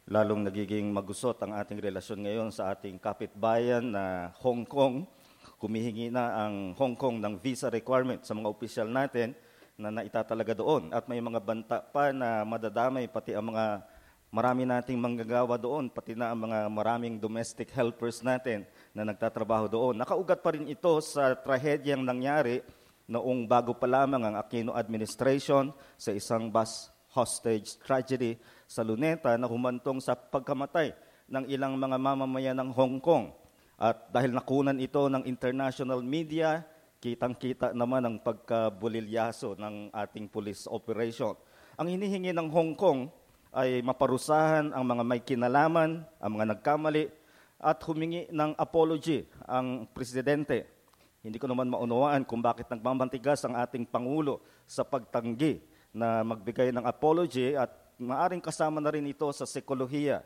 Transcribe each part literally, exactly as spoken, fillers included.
lalong nagiging magusot ang ating relasyon ngayon sa ating kapitbayan na Hong Kong. Kumihingi na ang Hong Kong ng visa requirement sa mga opisyal natin na naitatalaga doon. At may mga banta pa na madadamay pati ang mga marami nating manggagawa doon, pati na ang mga maraming domestic helpers natin na nagtatrabaho doon. Nakaugat pa rin ito sa trahedyang nangyari noong bago pa lamang ang Aquino administration sa isang bus hostage tragedy sa Luneta na humantong sa pagkamatay ng ilang mga mamamayan ng Hong Kong. At dahil nakunan ito ng international media, kitang-kita naman ang pagkabulilyaso ng ating police operation. Ang hinihingi ng Hong Kong ay maparusahan ang mga may kinalaman, ang mga nagkamali, at humingi ng apology ang presidente. Hindi ko naman maunawaan kung bakit nagmamantigas ang ating Pangulo sa pagtanggi na magbigay ng apology, at maaring kasama na rin ito sa psikolohiya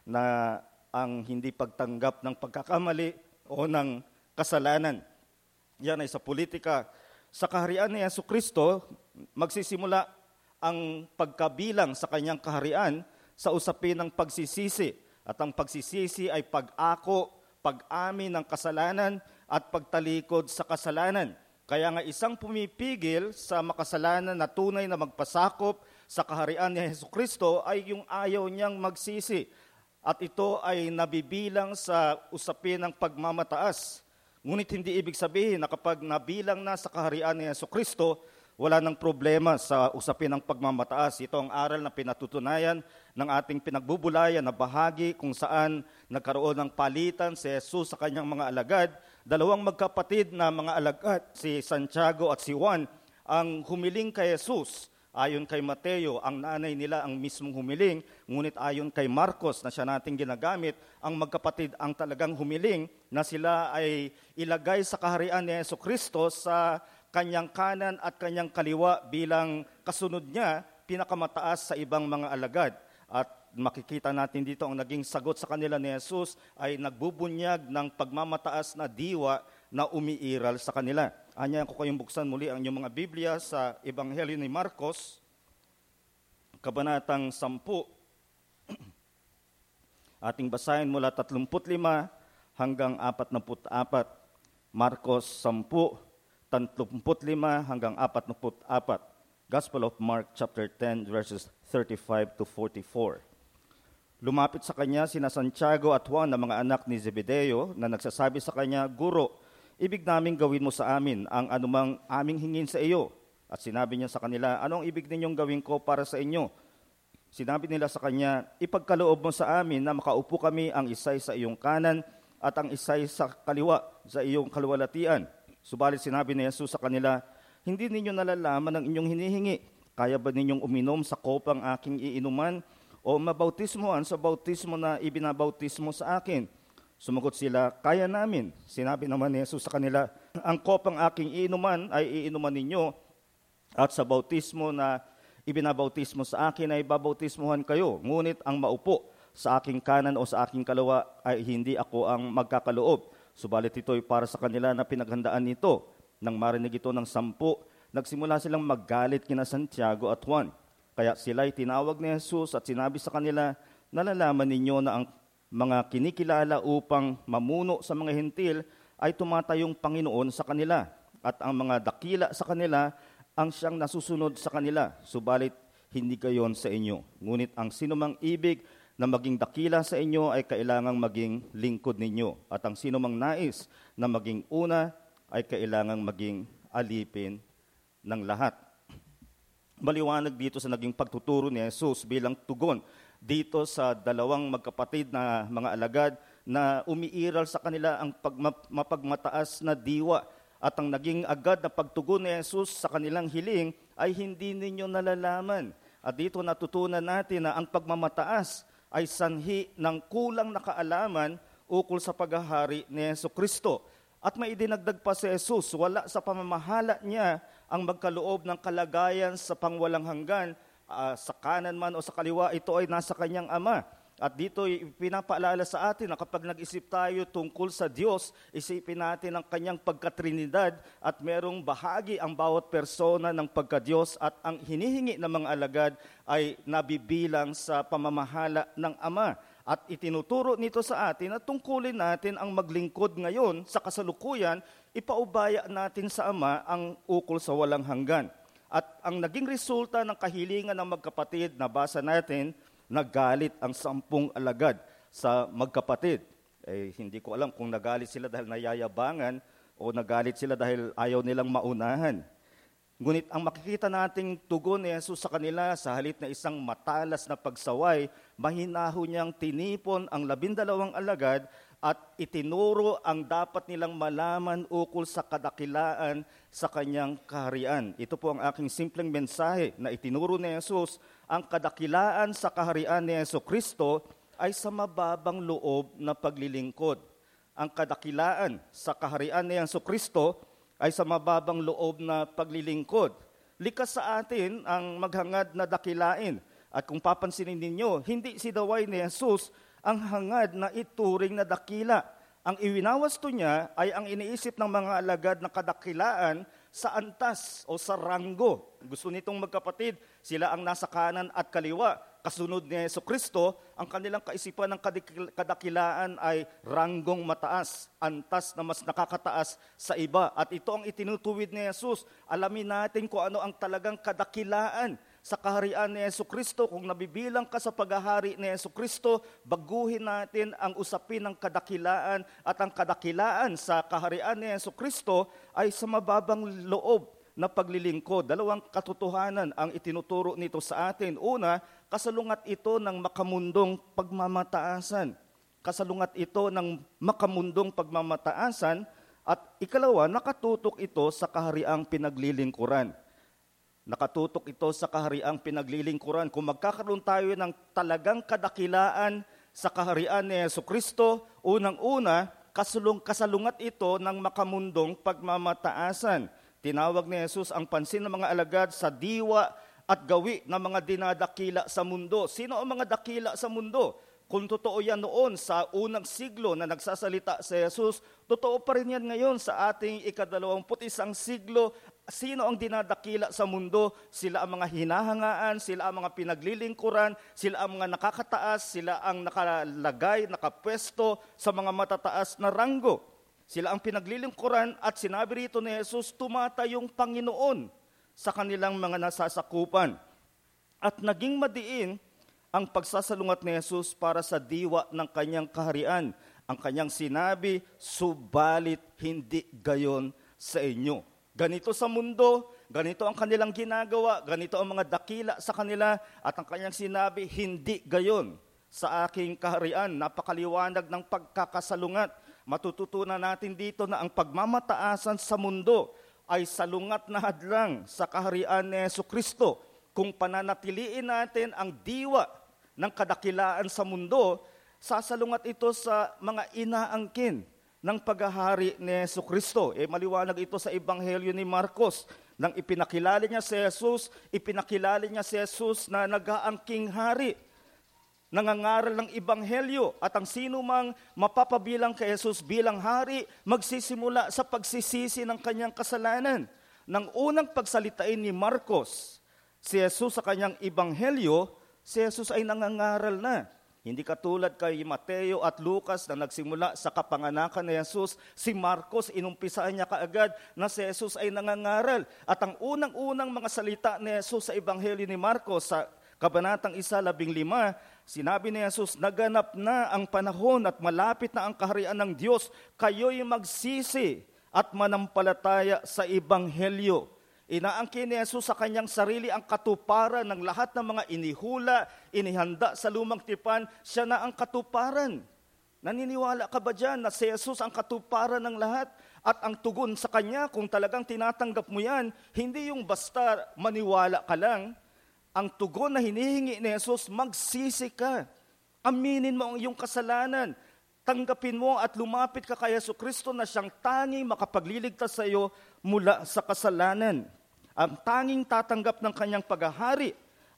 na ang hindi pagtanggap ng pagkakamali o ng kasalanan. Yan ay sa politika. Sa kaharian ni Jesucristo, magsisimula ang pagkabilang sa kanyang kaharian sa usapin ng pagsisisi. At ang pagsisisi ay pag-ako, pag-amin ng kasalanan at pagtalikod sa kasalanan. Kaya nga isang pumipigil sa makasalanan na tunay na magpasakop sa kaharian ni Jesucristo ay yung ayaw niyang magsisi. At ito ay nabibilang sa usapin ng pagmamataas. Ngunit hindi ibig sabihin na kapag nabilang na sa kaharian ni Jesucristo, wala nang problema sa usapin ng pagmamataas. Ito ang aral na pinatutunayan ng ating pinagbubulayan na bahagi kung saan nagkaroon ng palitan si Jesus sa kanyang mga alagad. Dalawang magkapatid na mga alagad, si Santiago at si Juan, ang humiling kay Jesus. Ayon kay Mateo, ang nanay nila ang mismong humiling, ngunit ayon kay Marcos na siya nating ginagamit, ang magkapatid ang talagang humiling na sila ay ilagay sa kaharian ni Jesucristo sa kanyang kanan at kanyang kaliwa bilang kasunod niya, pinakamataas sa ibang mga alagad. At makikita natin dito ang naging sagot sa kanila ni Jesus ay nagbubunyag ng pagmamataas na diwa na umiiral sa kanila. Anyayan ko kayong buksan muli ang inyong mga Biblia sa Ebanghelyo ni Marcos, kabanatang sampu. Ating basahin mula tatlumput lima hanggang apatnamput apat. Marcos sampu, tatlumput lima hanggang apatnamput apat. Gospel of Mark chapter ten verses thirty-five to forty-four. Lumapit sa kanya sina Santiago at Juan na mga anak ni Zebedeo na nagsasabi sa kanya, "Guro, ibig naming gawin mo sa amin ang anumang aming hingin sa iyo." At sinabi niya sa kanila, "Anong ibig ninyong gawin ko para sa inyo?" Sinabi nila sa kanya, "Ipagkaloob mo sa amin na makaupo kami ang isay sa iyong kanan at ang isay sa kaliwa sa iyong kaluwalhatian." Subalit sinabi ni Jesus sa kanila, "Hindi ninyo nalalaman ang inyong hinihingi. Kaya ba ninyong uminom sa kopang aking iinuman o mabautismohan sa bautismo na ibinabautismo sa akin?" Sumagot sila, "Kaya namin." Sinabi naman ni Jesus sa kanila, "Ang kopang aking iinuman ay iinuman ninyo, at sa bautismo na ibinabautismo sa akin ay babautismohan kayo. Ngunit ang maupo sa aking kanan o sa aking kaliwa ay hindi ako ang magkakaloob." Subalit ito'y para sa kanila na pinaghandaan nito. Nang marinig ito ng sampu, nagsimula silang maggalit kina Santiago at Juan. Kaya sila'y tinawag ni Jesus at sinabi sa kanila, "Nalalaman ninyo na ang mga kinikilala upang mamuno sa mga hentil ay tumatayong Panginoon sa kanila, at ang mga dakila sa kanila ang siyang nasusunod sa kanila. Subalit hindi gayon sa inyo. Ngunit ang sinumang ibig na maging dakila sa inyo ay kailangang maging lingkod ninyo, at ang sinumang nais na maging una ay kailangang maging alipin ng lahat." Maliwanag dito sa naging pagtuturo ni Jesus bilang tugon dito sa dalawang magkapatid na mga alagad na umiiral sa kanila ang pagma- mapagmataas na diwa, at ang naging agad na pagtugon ni Jesus sa kanilang hiling ay, "Hindi ninyo nalalaman." At dito natutunan natin na ang pagmamataas ay sanhi ng kulang na kaalaman ukol sa paghahari ni Jesucristo. At may idinagdag pa si Jesus, wala sa pamamahala niya ang magkaloob ng kalagayan sa pangwalang hanggan, uh, sa kanan man o sa kaliwa, ito ay nasa kanyang Ama. At dito pinapaalala sa atin na kapag nag-isip tayo tungkol sa Diyos, isipin natin ang kanyang pagkatrinidad at merong bahagi ang bawat persona ng pagka-Diyos at ang hinihingi ng mga alagad ay nabibilang sa pamamahala ng Ama. At itinuturo nito sa atin na tungkulin natin ang maglingkod ngayon sa kasalukuyan, ipaubaya natin sa Ama ang ukol sa walang hanggan. At ang naging resulta ng kahilingan ng magkapatid na basa natin, nagalit ang sampung alagad sa magkapatid. Eh, hindi ko alam kung nagalit sila dahil nayayabangan o nagalit sila dahil ayaw nilang maunahan. Ngunit ang makikita nating tugon ni Jesus sa kanila sa halip na isang matalas na pagsaway, mahinaho niyang tinipon ang labindalawang alagad at itinuro ang dapat nilang malaman ukol sa kadakilaan sa kanyang kaharian. Ito po ang aking simpleng mensahe na itinuro ni Jesus. Ang kadakilaan sa kaharian ni Jesucristo ay sa mababang loob na paglilingkod. Ang kadakilaan sa kaharian ni Jesucristo ay sa mababang loob na paglilingkod. Likas sa atin ang maghangad na dakilain. At kung papansinin ninyo, hindi si daway ni Jesus ang hangad na ituring na dakila. Ang iwinawasto niya ay ang iniisip ng mga alagad na kadakilaan sa antas o sa ranggo. Gusto nitong magkapatid, sila ang nasa kanan at kaliwa. Kasunod ni Jesucristo, ang kanilang kaisipan ng kadakilaan ay ranggong mataas, antas na mas nakakataas sa iba. At ito ang itinutuwid ni Jesus. Alamin natin kung ano ang talagang kadakilaan sa kaharian ni Jesucristo. Kung nabibilang ka sa paghahari ni Jesucristo, baguhin natin ang usapin ng kadakilaan at ang kadakilaan sa kaharian ni Jesucristo ay sa mababang loob na paglilingkod. Dalawang katotohanan ang itinuturo nito sa atin. Una, kasalungat ito ng makamundong pagmamataasan. Kasalungat ito ng makamundong pagmamataasan. At ikalawa, nakatutok ito sa kahariang pinaglilingkuran. Nakatutok ito sa kahariang pinaglilingkuran. Kung magkakaroon tayo ng talagang kadakilaan sa kaharian ni Jesucristo, unang-una, kasulung kasalungat ito ng makamundong pagmamataasan. Tinawag ni Jesus ang pansin ng mga alagad sa diwa at gawi ng mga dinadakila sa mundo. Sino ang mga dakila sa mundo? Kung totoo yan noon sa unang siglo na nagsasalita si Jesus, totoo pa rin yan ngayon sa ating ikadalawamput isang siglo. Sino ang dinadakila sa mundo? Sila ang mga hinahangaan, sila ang mga pinaglilingkuran, sila ang mga nakakataas, sila ang nakalagay, nakapwesto sa mga matataas na ranggo. Sila ang pinaglilingkuran at sinabi rito ni Jesus, tumatayong Panginoon sa kanilang mga nasasakupan. At naging madiin ang pagsasalungat ni Jesus para sa diwa ng kanyang kaharian. Ang kanyang sinabi, subalit hindi gayon sa inyo. Ganito sa mundo, ganito ang kanilang ginagawa, ganito ang mga dakila sa kanila, at ang kanyang sinabi, hindi gayon sa aking kaharian. Napakaliwanag ng pagkakasalungat. Matututunan natin dito na ang pagmamataasan sa mundo ay salungat na hadlang sa kaharian ni Jesucristo. Kung pananatiliin natin ang diwa ng kadakilaan sa mundo, sasalungat ito sa mga inaangkin ng paghahari ni Jesucristo. Eh, maliwanag ito sa Ebanghelyo ni Marcos. Nang ipinakilala niya si Jesus, ipinakilala niya si Jesus na nag-aangking hari. Nangangaral ng Ebanghelyo at ang sino mang mapapabilang kay Jesus bilang hari, magsisimula sa pagsisisi ng kanyang kasalanan. Nang unang pagsalitain ni Marcos si Jesus sa kanyang Ebanghelyo, si Jesus ay nangangaral na. Hindi katulad kay Mateo at Lucas na nagsimula sa kapanganakan ni Jesus, si Marcos inumpisaan niya kaagad na si Jesus ay nangangaral. At ang unang-unang mga salita ni Jesus sa Ebanghelyo ni Marcos sa Kabanatang isa, labing lima, sinabi ni Jesus, naganap na ang panahon at malapit na ang kaharian ng Diyos. Kayo'y magsisi at manampalataya sa Ebanghelyo. Inaangkin ni Jesus sa kanyang sarili ang katuparan ng lahat ng mga inihula, inihanda sa lumang tipan. Siya na ang katuparan. Naniniwala ka ba dyan na si Jesus ang katuparan ng lahat? At ang tugon sa kanya, kung talagang tinatanggap mo yan, hindi yung basta maniwala ka lang. Ang tugon na hinihingi ni Jesus, magsisi ka. Aminin mo ang iyong kasalanan. Tanggapin mo at lumapit ka kay Jesucristo na siyang tanging makapagliligtas sa iyo mula sa kasalanan. Ang tanging tatanggap ng kanyang paghahari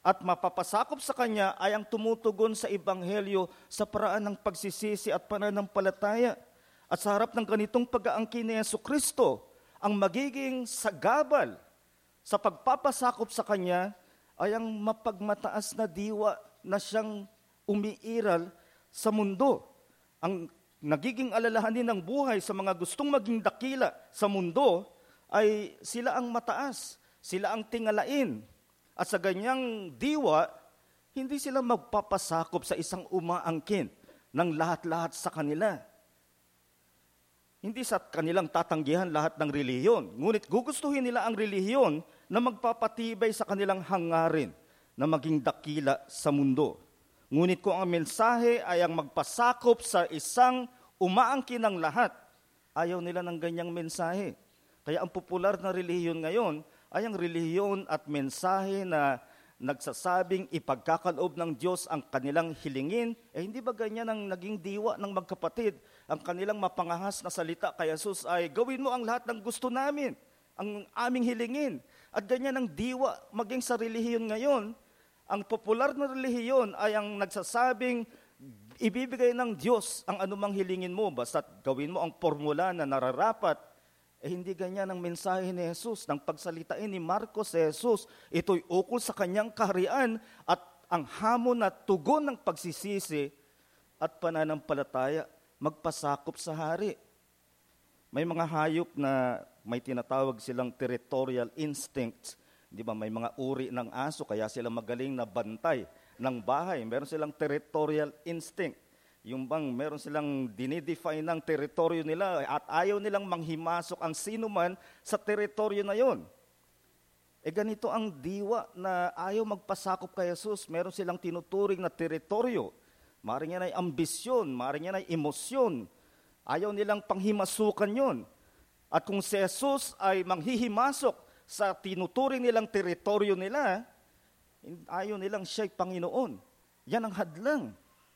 at mapapasakop sa kanya ay ang tumutugon sa Ebanghelyo sa paraan ng pagsisisi at pananampalataya. At sa harap ng ganitong pag-aangkin ni Jesucristo, ang magiging sagabal sa pagpapasakop sa kanya ay ang mapagmataas na diwa na siyang umiiral sa mundo. Ang nagiging alalahanin ng buhay sa mga gustong maging dakila sa mundo ay sila ang mataas, sila ang tingalain. At sa ganyang diwa, hindi sila magpapasakop sa isang umaangkin ng lahat-lahat sa kanila. Hindi sa kanilang tatanggihan lahat ng relihiyon, ngunit gugustuhin nila ang relihiyon na magpapatibay sa kanilang hangarin na maging dakila sa mundo. Ngunit kung ang mensahe ay ang magpasakop sa isang umaangkin ng lahat, ayaw nila ng ganyang mensahe. Kaya ang popular na relihiyon ngayon ay ang relihiyon at mensahe na nagsasabing ipagkakaloob ng Diyos ang kanilang hilingin. Eh hindi ba ganyan ang naging diwa ng magkapatid? Ang kanilang mapangahas na salita kay Jesus ay, gawin mo ang lahat ng gusto namin, ang aming hilingin. At ganyan ang diwa maging sa relihiyon ngayon. Ang popular na relihiyon ay ang nagsasabing ibibigay ng Diyos ang anumang hilingin mo, basta gawin mo ang formula na nararapat. Eh hindi ganyan ang mensahe ni Jesus. Nang pagsalitain ni Marcos si Jesus, ito'y ukol sa kanyang kaharian at ang hamon na tugon ng pagsisisi at pananampalataya magpasakop sa hari. May mga hayop na may tinatawag silang territorial instinct. Di ba, may mga uri ng aso kaya sila magaling na bantay ng bahay. Meron silang territorial instinct. Yung bang meron silang dinidefine ng teritoryo nila at ayaw nilang manghimasok ang sino man sa teritoryo na yon. E ganito ang diwa na ayaw magpasakop kay Jesus. Meron silang tinuturing na teritoryo. Maaaring yan ay ambisyon, maaaring yan ay emosyon. Ayaw nilang panghimasukan yon. At kung si Jesus ay manghihimasok sa tinuturing nilang teritoryo nila, ayaw nilang siya'y Panginoon. Yan ang hadlang.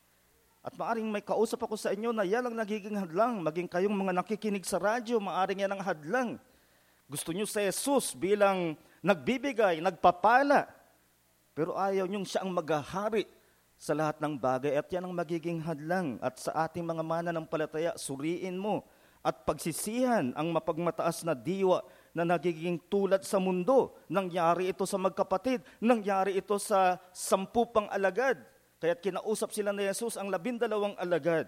At maaring may kausap ako sa inyo na yan ang nagiging hadlang. Maging kayong mga nakikinig sa radyo, maaring yan ang hadlang. Gusto nyo sa Jesus bilang nagbibigay, nagpapala. Pero ayaw nyo siya ang maghahari sa lahat ng bagay. At yan ang magiging hadlang. At sa ating mga mananampalataya, suriin mo at pagsisihan ang mapagmataas na diwa na nagiging tulad sa mundo. Nangyari ito sa magkapatid. Nangyari ito sa sampu pang alagad. Kaya't kinausap sila ni Jesus ang labindalawang alagad.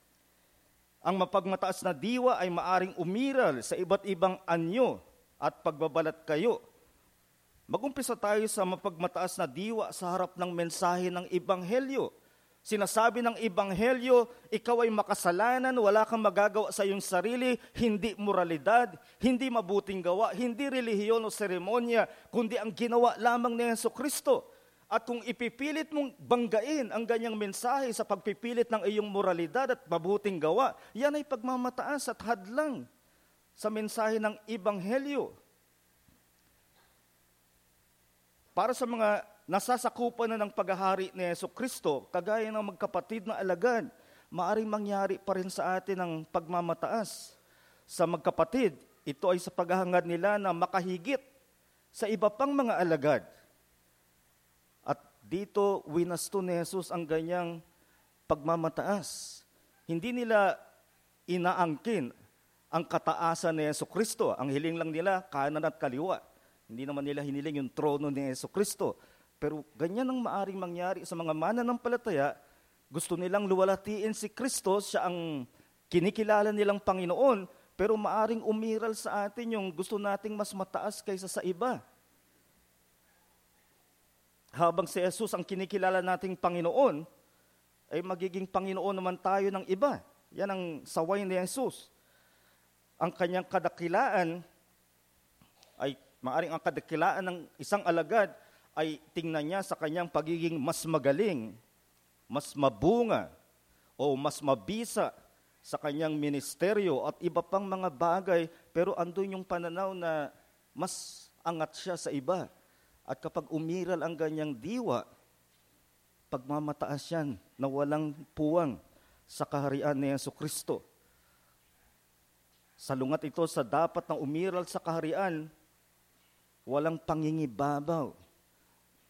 Ang mapagmataas na diwa ay maaring umiral sa iba't ibang anyo at pagbabalat kayo. Mag-umpisa tayo sa mapagmataas na diwa sa harap ng mensahe ng Ebanghelyo. Sinasabi ng Ebanghelyo, ikaw ay makasalanan, wala kang magagawa sa iyong sarili, hindi moralidad, hindi mabuting gawa, hindi relihiyon o seremonya, kundi ang ginawa lamang ni Jesucristo. At kung ipipilit mong banggain ang ganyang mensahe sa pagpipilit ng iyong moralidad at mabuting gawa, yan ay pagmamataas at hadlang sa mensahe ng Ebanghelyo. Para sa mga nasasakupan na ng paghahari ni Jesucristo, kagaya ng magkapatid na alagad, maaring mangyari pa rin sa atin ang pagmamataas. Sa magkapatid, ito ay sa paghahangad nila na makahigit sa iba pang mga alagad. Dito, winasto ni Jesus ang ganyang pagmamataas. Hindi nila inaangkin ang kataasan ni Jesucristo. Ang hiling lang nila, kanan at kaliwa. Hindi naman nila hiniling yung trono ni Jesucristo. Pero ganyan ang maaring mangyari sa mga mananampalataya. Gusto nilang luwalhatiin si Kristo, siya ang kinikilala nilang Panginoon, pero maaring umiral sa atin yung gusto nating mas mataas kaysa sa iba. Habang si Jesus ang kinikilala nating Panginoon, ay magiging Panginoon naman tayo ng iba. Yan ang saway ni Jesus. Ang kanyang kadakilaan ay maaring ang kadakilaan ng isang alagad ay tingnan niya sa kanyang pagiging mas magaling, mas mabunga, o mas mabisa sa kanyang ministeryo at iba pang mga bagay, pero andun yung pananaw na mas angat siya sa iba. At kapag umiral ang ganyang diwa, pagmamataas yan na walang puwang sa kaharian ni Jesucristo. Salungat ito sa dapat na umiral sa kaharian, walang pangingibabaw.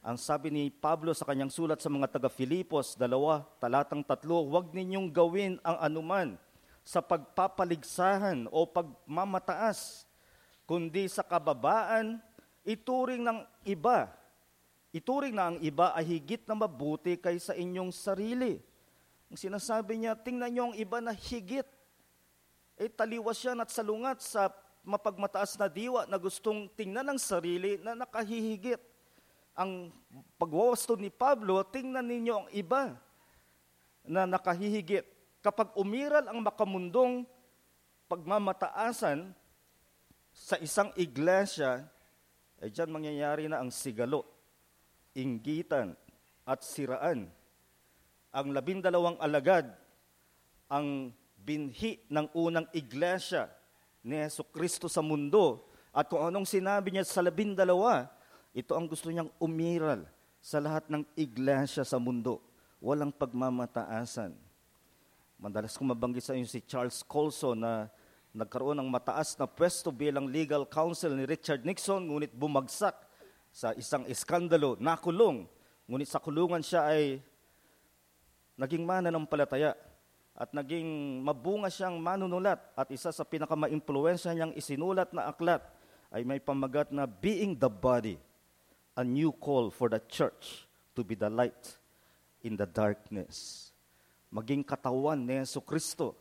Ang sabi ni Pablo sa kanyang sulat sa mga taga-Filipos, dalawa, talatang tatlo, huwag ninyong gawin ang anuman sa pagpapaligsahan o pagmamataas, kundi sa kababaan, ituring ng iba. Ituring na ang iba ay higit na mabuti kaysa inyong sarili. Ang sinasabi niya, tingnan niyo ang iba na higit. Eh, taliwas yan at salungat sa mapagmataas na diwa na gustong tingnan ng sarili na nakahihigit. Ang pagwawasto ni Pablo, tingnan ninyo ang iba na nakahihigit. Kapag umiral ang makamundong pagmamataasan sa isang iglesia, ay dyan mangyayari na ang sigalo, inggitan, at siraan. Ang labindalawang alagad, ang binhi ng unang iglesia ni Jesucristo sa mundo, at kung anong sinabi niya sa labindalawa, ito ang gusto niyang umiral sa lahat ng iglesia sa mundo. Walang pagmamataasan. Madalas kong mabanggit sa inyo si Charles Colson na nagkaroon ng mataas na pwesto bilang legal counsel ni Richard Nixon, ngunit bumagsak sa isang iskandalo, nakulong. Ngunit sa kulungan siya ay naging mananampalataya at naging mabunga siyang manunulat. At isa sa pinakamaimpluwensya niyang isinulat na aklat ay may pamagat na Being the Body, a new call for the church to be the light in the darkness. Maging katawan ni Jesucristo.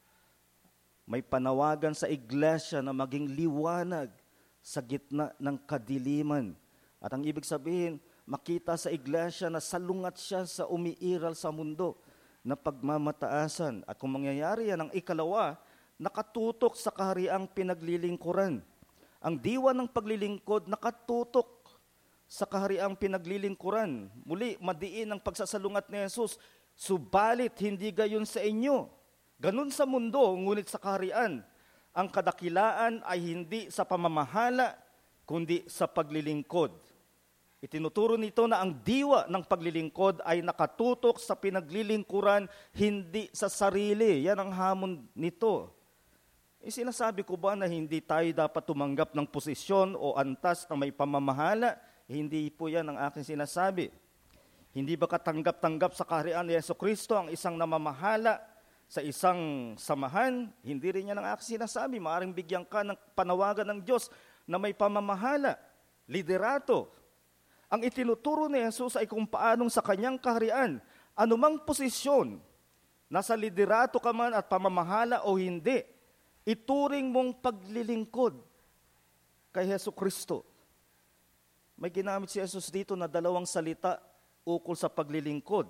May panawagan sa iglesia na maging liwanag sa gitna ng kadiliman. At ang ibig sabihin, makita sa iglesia na salungat siya sa umiiral sa mundo na pagmamataasan. At kung mangyayari yan, ang ikalawa, nakatutok sa kahariang pinaglilingkuran. Ang diwa ng paglilingkod nakatutok sa kahariang pinaglilingkuran. Muli, madiin ang pagsasalungat ni Jesus, subalit hindi gayon sa inyo. Ganun sa mundo, ngunit sa kaharian, ang kadakilaan ay hindi sa pamamahala, kundi sa paglilingkod. Itinuturo nito na ang diwa ng paglilingkod ay nakatutok sa pinaglilingkuran, hindi sa sarili. Yan ang hamon nito. E sinasabi ko ba na hindi tayo dapat tumanggap ng posisyon o antas na may pamamahala? Hindi po yan ang aking sinasabi. Hindi ba katanggap-tanggap sa kaharian ni Jesucristo ang isang namamahala sa isang samahan? Hindi rin yan ang aking sinasabi. Maaring bigyan ka ng panawagan ng Diyos na may pamamahala, liderato. Ang itinuturo ni Jesus ay kung paanong sa kanyang kaharian, anumang posisyon, nasa liderato ka man at pamamahala o hindi, ituring mong paglilingkod kay Jesucristo. May ginamit si Jesus dito na dalawang salita ukol sa paglilingkod.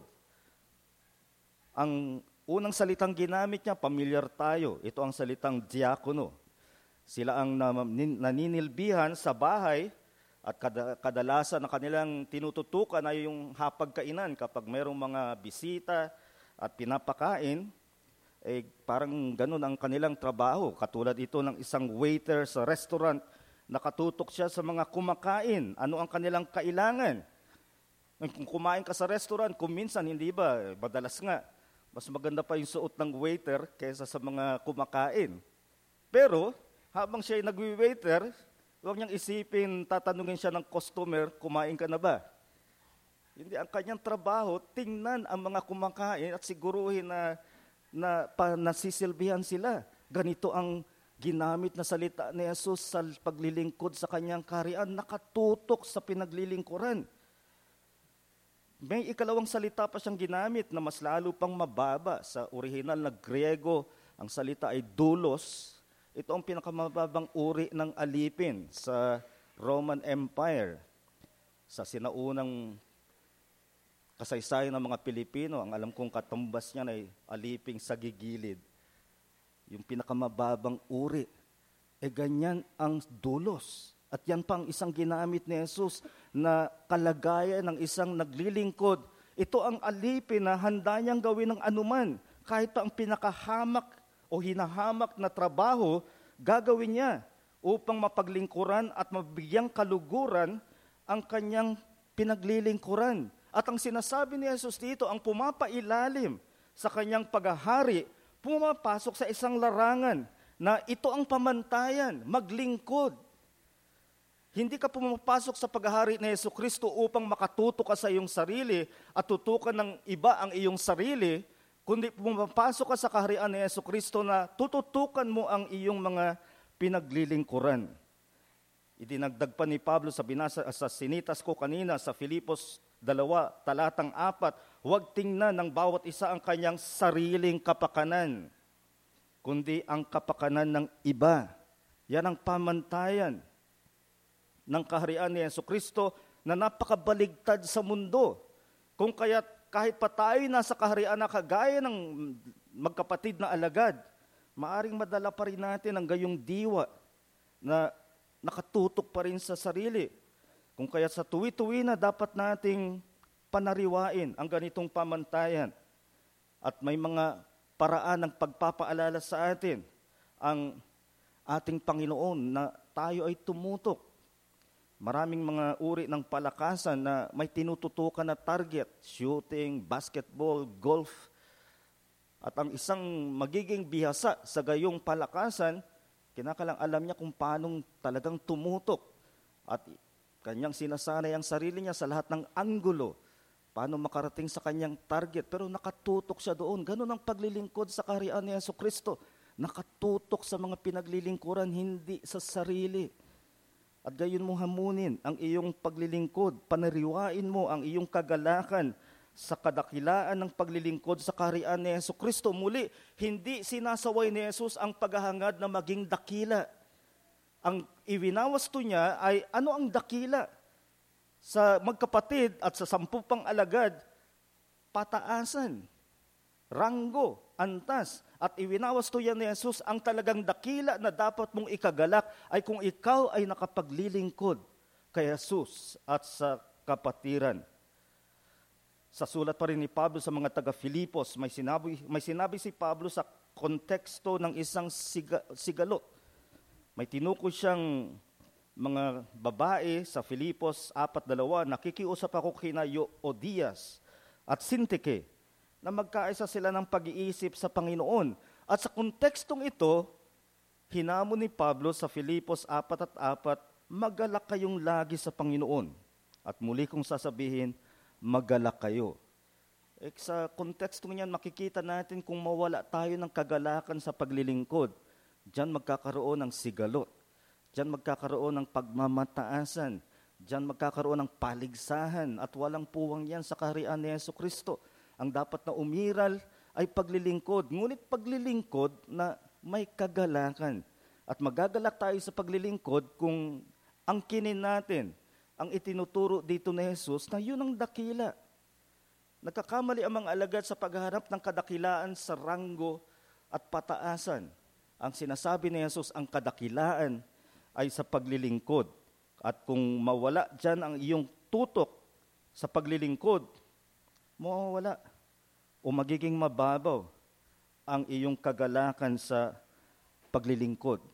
Ang unang salitang ginamit niya, pamilyar tayo. Ito ang salitang diakono. Sila ang naninilbihan sa bahay at kadalasan na kanilang tinututukan ay yung hapagkainan kapag mayroong mga bisita at pinapakain. Eh, parang ganun ang kanilang trabaho. Katulad ito ng isang waiter sa restaurant, nakatutok siya sa mga kumakain. Ano ang kanilang kailangan? Kung kumain ka sa restaurant, kung minsan, hindi ba, madalas nga, mas maganda pa yung suot ng waiter kaysa sa mga kumakain. Pero, habang siya ay nagwi-waiter, huwag niyang isipin, tatanungin siya ng customer, kumain ka na ba? Hindi, ang kanyang trabaho, tingnan ang mga kumakain at siguruhin na, na pa, nasisilbihan sila. Ganito ang ginamit na salita ni Jesus sa paglilingkod sa kanyang kaharian, nakatutok sa pinaglilingkuran. May ikalawang salita pa siyang ginamit na mas lalo pang mababa. Sa orihinal na Griego, ang salita ay doulos. Ito ang pinakamababang uri ng alipin sa Roman Empire. Sa sinaunang kasaysayan ng mga Pilipino, ang alam kong katumbas niyan ay aliping sa gigilid. Yung pinakamababang uri. E ganyan ang doulos. At yan pang isang ginamit ni Jesus na kalagayan ng isang naglilingkod. Ito ang alipin na handa niyang gawin ng anuman. Kahit pa ang pinakahamak o hinahamak na trabaho, gagawin niya upang mapaglingkuran at mabigyang kaluguran ang kanyang pinaglilingkuran. At ang sinasabi ni Jesus dito, ang pumapailalim sa kanyang paghahari, pumapasok sa isang larangan na ito ang pamantayan, maglingkod. Hindi ka pumapasok sa paghahari ni Jesucristo upang makatuto ka sa iyong sarili at tutukan ng iba ang iyong sarili, kundi pumapasok ka sa kaharian ni Jesucristo na tututukan mo ang iyong mga pinaglilingkuran. Idinagdag pa ni Pablo sa binasa sa sinitas ko kanina sa Filipos dalawa, talatang apat, huwag tingnan ng bawat isa ang kanyang sariling kapakanan, kundi ang kapakanan ng iba. Yan ang pamantayan ng kaharian ni Jesucristo na napakabaligtad sa mundo. Kung kaya kahit pa tayo nasa kaharian na kagaya ng magkapatid na alagad, maaring madala pa rin natin ang gayong diwa na nakatutok pa rin sa sarili. Kung kaya sa tuwi-tuwi na dapat nating panariwain ang ganitong pamantayan. At may mga paraan ng pagpapaalala sa atin ang ating Panginoon na tayo ay tumutok. Maraming mga uri ng palakasan na may tinututukan na target, shooting, basketball, golf. At ang isang magiging bihasa sa gayong palakasan, kinakalang alam niya kung paanong talagang tumutok. At kanyang sinasanay ang sarili niya sa lahat ng anggulo, paano makarating sa kanyang target. Pero nakatutok siya doon. Ganun ang paglilingkod sa kaharian ni Jesucristo. Nakatutok sa mga pinaglilingkuran, hindi sa sarili. At gayon mo hamunin ang iyong paglilingkod, panariwain mo ang iyong kagalakan sa kadakilaan ng paglilingkod sa kaharian ni Jesucristo. Muli, hindi sinasaway ni Jesus ang paghahangad na maging dakila. Ang iwinawasto niya ay ano ang dakila? Sa magkapatid at sa sampu pang alagad, pataasan, ranggo, antas. At iwinawasto yan ni Jesus, ang talagang dakila na dapat mong ikagalak ay kung ikaw ay nakapaglilingkod kay Jesus at sa kapatiran. Sa sulat pa rin ni Pablo sa mga taga-Filipos, may sinabi, may sinabi si Pablo sa konteksto ng isang siga, sigalo. May tinukoy siyang mga babae sa Filipos apat dalawa, nakikiusap ako kina Euodias at Sintike na magkaisa sila ng pag-iisip sa Panginoon. At sa kontekstong ito, hinamon ni Pablo sa Filipos apat at apat, magalak kayong lagi sa Panginoon. At muli kong sasabihin, magalak kayo. Eh, sa kontekstong yan, makikita natin kung mawala tayo ng kagalakan sa paglilingkod. Diyan magkakaroon ng sigalot. Diyan magkakaroon ng pagmamataasan. Diyan magkakaroon ng paligsahan at walang puwang yan sa kaharian ni Jesucristo. Ang dapat na umiral ay paglilingkod. Ngunit paglilingkod na may kagalakan. At magagalak tayo sa paglilingkod kung ang kinin natin, ang itinuturo dito ni Jesus na yun ang dakila. Nagkakamali ang mga alagad sa pagharap ng kadakilaan sa ranggo at pataasan. Ang sinasabi ni Jesus, ang kadakilaan ay sa paglilingkod. At kung mawala dyan ang iyong tutok sa paglilingkod, mawawala o magiging mababaw ang iyong kagalakan sa paglilingkod.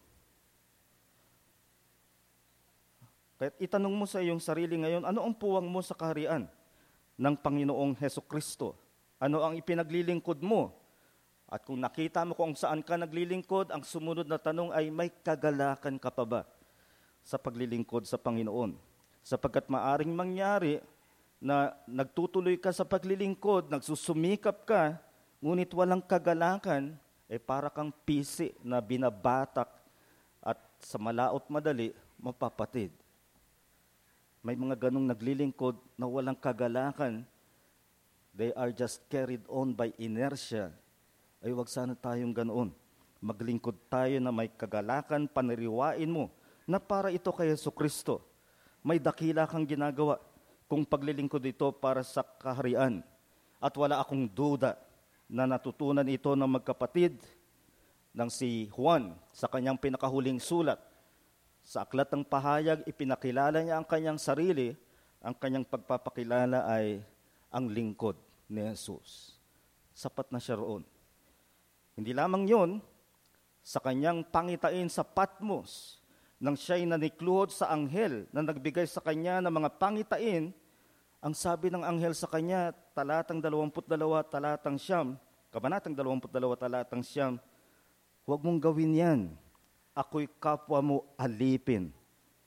Kaya itanong mo sa iyong sarili ngayon, ano ang puwang mo sa kaharian ng Panginoong Hesukristo? Ano ang ipinaglilingkod mo? At kung nakita mo kung saan ka naglilingkod, ang sumunod na tanong ay may kagalakan ka pa ba sa paglilingkod sa Panginoon? Sapagkat maaring mangyari na nagtutuloy ka sa paglilingkod, nagsusumikap ka, ngunit walang kagalakan, eh para kang pisi na binabatak at sa malaot madali, mapapatid. May mga ganong naglilingkod na walang kagalakan. They are just carried on by inertia. Ay wag sana tayong ganoon. Maglingkod tayo na may kagalakan, paniriwain mo na para ito kay Jesucristo. May dakila kang ginagawa kung paglilingkod ito para sa kaharian. At wala akong duda na natutunan ito ng magkapatid ng si Juan sa kanyang pinakahuling sulat. Sa aklat ng pahayag, ipinakilala niya ang kanyang sarili. Ang kanyang pagpapakilala ay ang lingkod ni Jesus. Sapat na siya roon. Hindi lamang yon, sa kanyang pangitain sa Patmos, nang siya'y nanikluhod sa anghel na nagbigay sa kanya ng mga pangitain, ang sabi ng anghel sa kanya, talatang dalawamput dalawa, talatang siyam, kabanatang dalawamput dalawa, talatang siyam, huwag mong gawin yan. Ako'y kapwa mo alipin.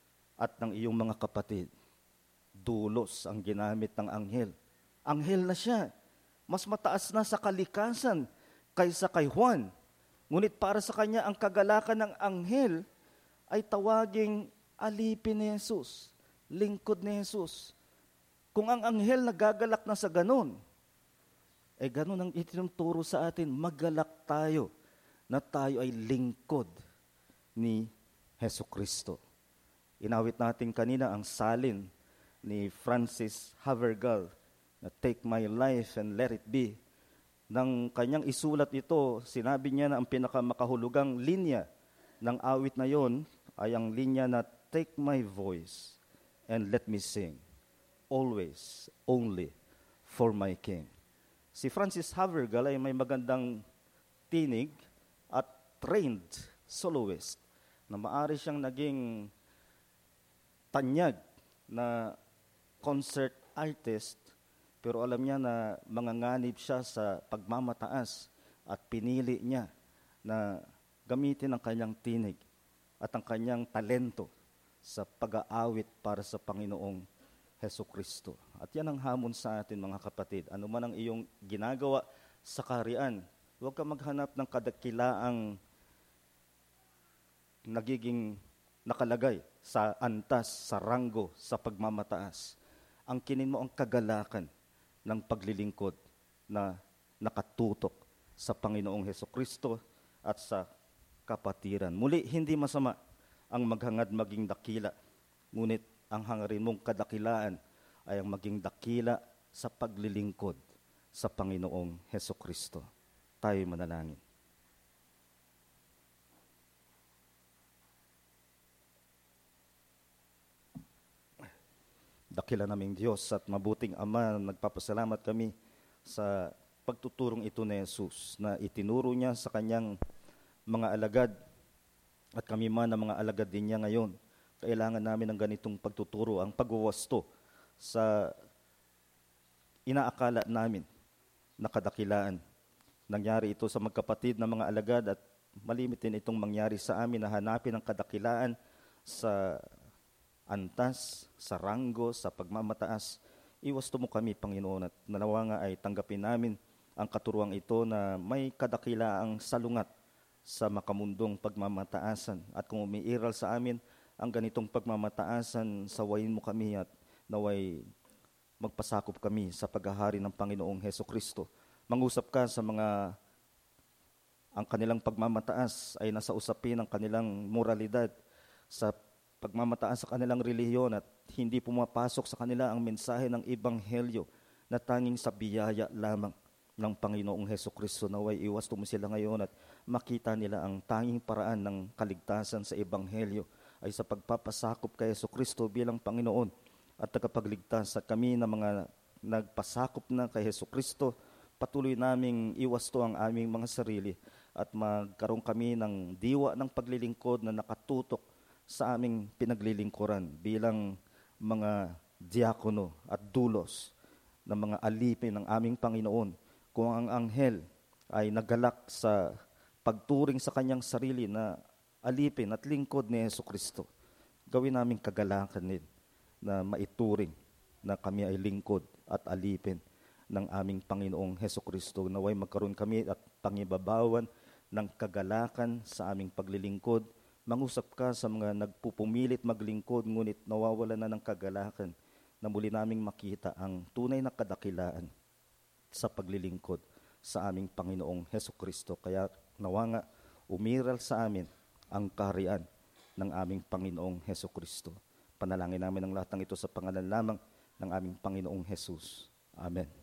at ng iyong mga kapatid. Dulos ang ginamit ng anghel. Anghel na siya. Mas mataas na sa kalikasan kaysa kay Juan. Ngunit para sa kanya, ang kagalakan ng anghel ay tawaging alipin ni Jesus, lingkod ni Jesus. Kung ang anghel nagagalak na sa ganun, eh ganun ang itinuturo sa atin, magalak tayo na tayo ay lingkod ni Hesukristo. Inawit natin kanina ang salin ni Francis Havergal na Take My Life and Let It Be. Nang kanyang isulat ito, sinabi niya na ang pinakamakahulugang linya ng awit na yon ay ang linya na Take my voice and let me sing, always, only, for my King. Si Francis Havergal ay may magandang tinig at trained soloist na maari siyang naging tanyag na concert artist, pero alam niya na manganganib siya sa pagmamataas at pinili niya na gamitin ang kanyang tinig at ang kanyang talento sa pag-aawit para sa Panginoong Hesukristo. At yan ang hamon sa atin, mga kapatid. Ano man ang iyong ginagawa sa kaharian, huwag ka maghanap ng kadakilaang nagiging nakalagay sa antas, sa ranggo, sa pagmamataas. Ang kinin mo ang kagalakan ng paglilingkod na nakatutok sa Panginoong Hesukristo at sa kapatiran. Muli, hindi masama ang maghangad maging dakila, ngunit ang hangarin mong kadakilaan ay ang maging dakila sa paglilingkod sa Panginoong Hesukristo. Tayo manalangin. Dakila naming Diyos at mabuting Ama, nagpapasalamat kami sa pagtuturong ito ni Jesus na itinuro niya sa kanyang mga alagad at kami man ang mga alagad din niya ngayon. Kailangan namin ng ganitong pagtuturo, ang pagwawasto sa inaakala namin na kadakilaan. Nangyari ito sa magkapatid na mga alagad at malimit din itong mangyari sa amin na hanapin ang kadakilaan sa antas, sa ranggo, sa pagmamataas. Iwasto mo kami, Panginoon, at nanawa nga ay tanggapin namin ang katuruang ito na may kadakilaang salungat sa makamundong pagmamataasan. At kung umiiral sa amin ang ganitong pagmamataasan, sawayin mo kami at naway magpasakop kami sa paghahari ng Panginoong Hesukristo. Mangusap ka sa mga ang kanilang pagmamataas ay nasa usapin ng kanilang moralidad, sa pagmamataas sa kanilang relihiyon at hindi pumapasok sa kanila ang mensahe ng Ebanghelyo na tanging sa biyaya lamang ng Panginoong Hesukristo. Naway iwasto mo sila ngayon at makita nila ang tanging paraan ng kaligtasan sa Ebanghelyo ay sa pagpapasakop kay Hesukristo bilang Panginoon at tagapagligtas. At kami na mga nagpasakop na kay Hesukristo, patuloy naming iwasto ang aming mga sarili at magkaroon kami ng diwa ng paglilingkod na nakatutok sa aming pinaglilingkuran bilang mga diakono at dulos ng mga alipin ng aming Panginoon. Kung ang anghel ay nagalak sa pagturing sa kanyang sarili na alipin at lingkod ni Hesukristo, gawin namin kagalakan din na maituring na kami ay lingkod at alipin ng aming Panginoong Hesukristo. Naway magkaroon kami at pangibabawan ng kagalakan sa aming paglilingkod. Mangusap ka sa mga nagpupumilit maglingkod ngunit nawawala na ng kagalakan na muli naming makita ang tunay na kadakilaan sa paglilingkod sa aming Panginoong Hesukristo. Kaya nawa nga umiral sa amin ang kaharian ng aming Panginoong Hesukristo. Panalangin namin ang lahat ng ito sa pangalan lamang ng aming Panginoong Jesus. Amen.